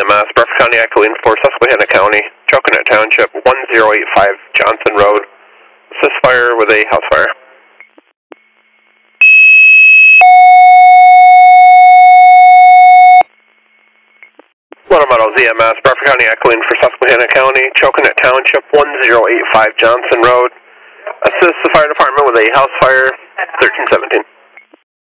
EMS, Breathitt County Echoing for Susquehanna County, Coconut Township, 1085 Johnson Road. Assist fire with a house fire. One Models EMS, Breathitt County Echoing for Susquehanna County, Coconut Township, 1085 Johnson Road. Assist the fire department with a house fire, 1317.